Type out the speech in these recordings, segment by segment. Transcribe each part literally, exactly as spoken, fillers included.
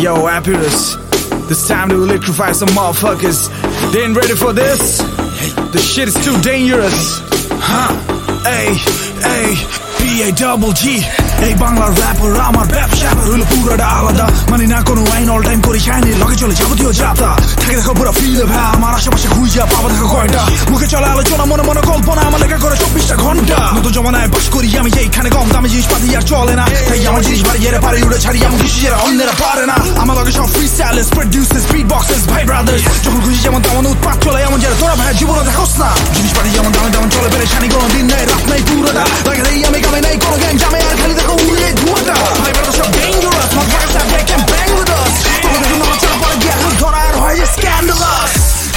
Yo, Epirus, this time to electrify some motherfuckers. They ain't ready for this? The shit is too dangerous. Huh? Hey, hey, P A double G. এই বাংলার wrapper আমার ব্যবসাটা হলো পুরোটা আলাদা, মানে না কোনো আইন, অল টাইম করি শাইনি, লগে চলে যাবতীয় যাত্রা থাকে। দেখো পুরো ফিলে ভাই আমার আশেপাশে খুঁজা পাবো দেখো কয়টা মুখে চলে আলোচনা, মনে মনে কল্পনা আমার লেখা করে চব্বিশটা ঘন্টা। নতুন জমানায় বাস করি আমি, এইখানে কম দামে জিনিসপাতি আর চলে না, তাই আমার জিনিস বাড়ি এরা পারি উড়ে ছাড়ি এমন কিছু যারা অন্যেরা পারে না। আমার লগে সব free stylist, producers, beat boxers, ভাই ব্রাদার্স, যখন খুশি যেমন তেমন উৎপাত চলে এমন যারা তোরা ভাই জীবনে দেখোস না। জিনিসপাতি যেমন দামে তেমন চলে পেরে শানি, কোনো দিন নেই রাত নেই পুরোটা লাগে এই আমি কামে নেই কোনো গেম জামে আর খালি দেখো উড়ে ধোঁয়াটা। ভাই ব্রাদার সব dangerous, motherfuckers that they can bang with us. তোরা দেখো না চলে পরে গিয়ে এখন ধরা আর হয় যে scandalous.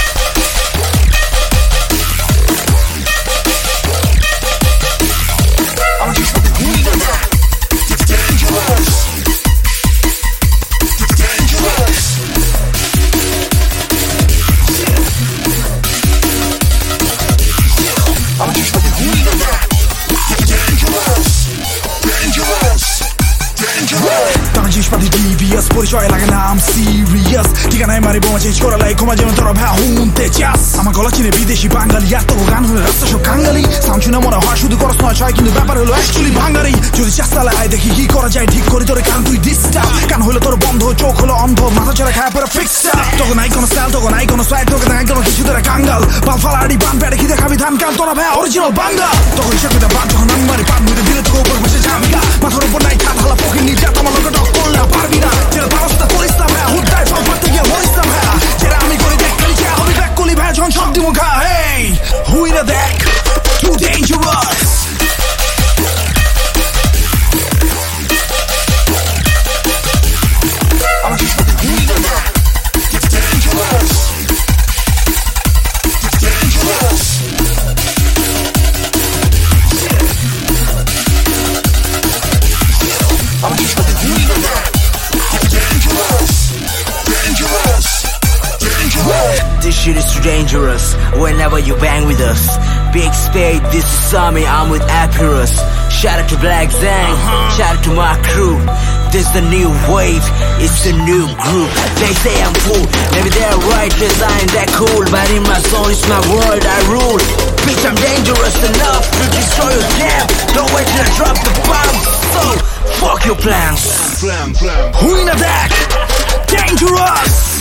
পরিচয় লাগে না আম সিরিয়াস, ঠিকানায় মারি বোমা চেঞ্জ করা লাই ক্ষমা যেমন তোরা ভাই হুনতে চাস। আমার গলা চিনে বিদেশি বাঙালি, আর তো গান হলে রাস্তা সব কাঙ্গালি। সাউন্ড শুনে মনে হয় শুধু করস নয় ছয়, কিন্তু ব্যাপার হলো অ্যাকচুয়ালি বাঙালি। যদি চেষ্টা লাগাই দেখি কি করা যায়, ঠিক করি তোর কান তুই ডিস্টার্ব। কান হলো তোর বন্ধ, চোখ হলো অন্ধ, মাথা চড়া খায় পুরো ফিক্সড। তখন নাই কোনো স্টাইল, তখন নাই কোনো সোয়াগ, তখন নাই কোনো কিছু তোরা কাঙ্গাল। বাল ফালাড়ি বান পেড়ে কি দেখাবি ধান কাল, তোরা ভাই অরিজিনাল বাঙ্গাল। তখন সেটা বাদ যখন আমি মারি পান মুড়ে দিলে তোকে উপর বসে জামিকা, মাথার উপর নাই খাত হালা পক্ষে নিজে তোমার লোক টক করলে পারবি না। যেটা ব্যবস্থা করিস না ভাই, হুড্ডায় ফল পাতে গিয়ে মরিস না ভাই। যেটা আমি করি দেখ খালি যে আমি ব্যাক করি ভাই, যখন সব দিব খা। হেই হুইরা দেখ too dangerous. This shit is too dangerous whenever you bang with us. Big spade, this is Sami, I'm with Epirus. Shout out to Black Zang, uh-huh. Shout out to my crew. This the new wave, it's the new group. They say I'm cool, maybe they're right, cause I ain't that cool. But in my zone, it's my world, I rule. Bitch, I'm dangerous enough to destroy your camp. Don't wait till I drop the bomb, so fuck your plans. Who in attack? Dangerous!